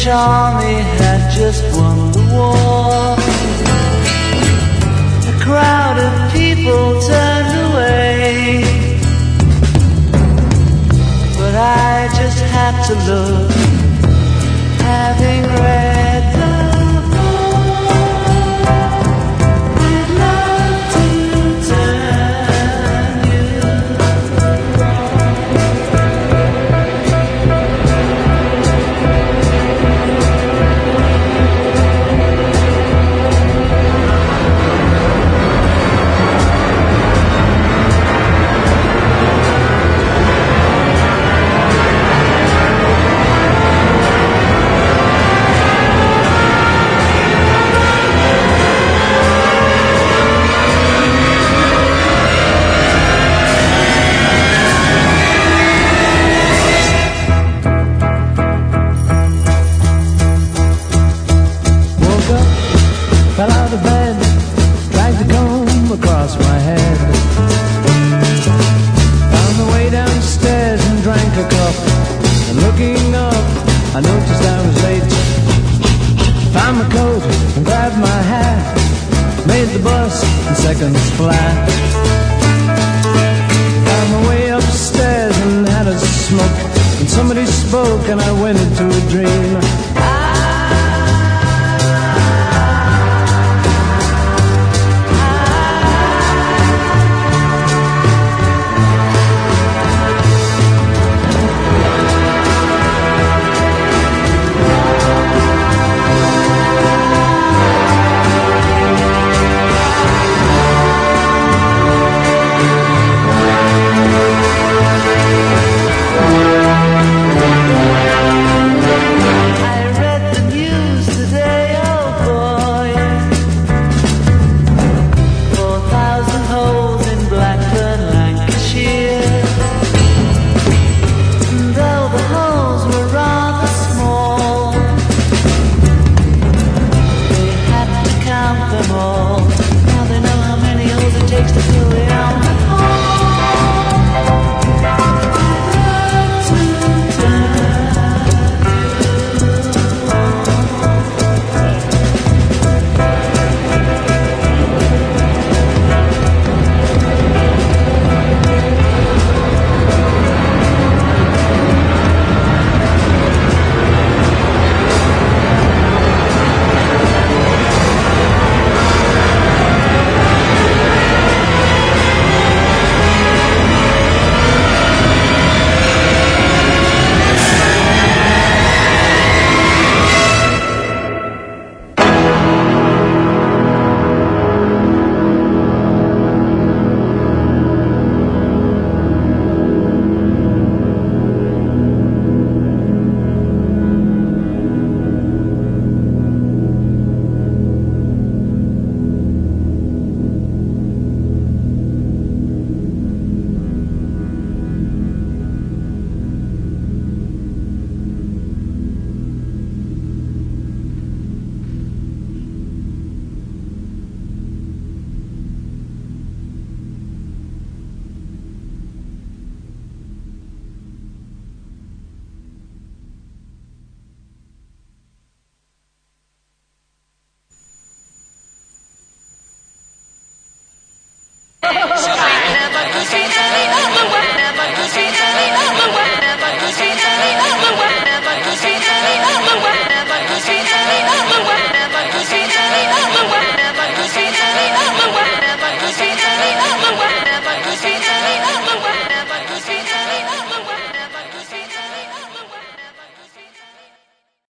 British army had just won the war. A crowd of people turned away, but I just had to look, having read the I noticed I was late. Found my coat and grabbed my hat. Made the bus in seconds flat. Found my way upstairs and had a smoke. And somebody spoke and I went into a dream. Never could be any other way. Never could be any other way.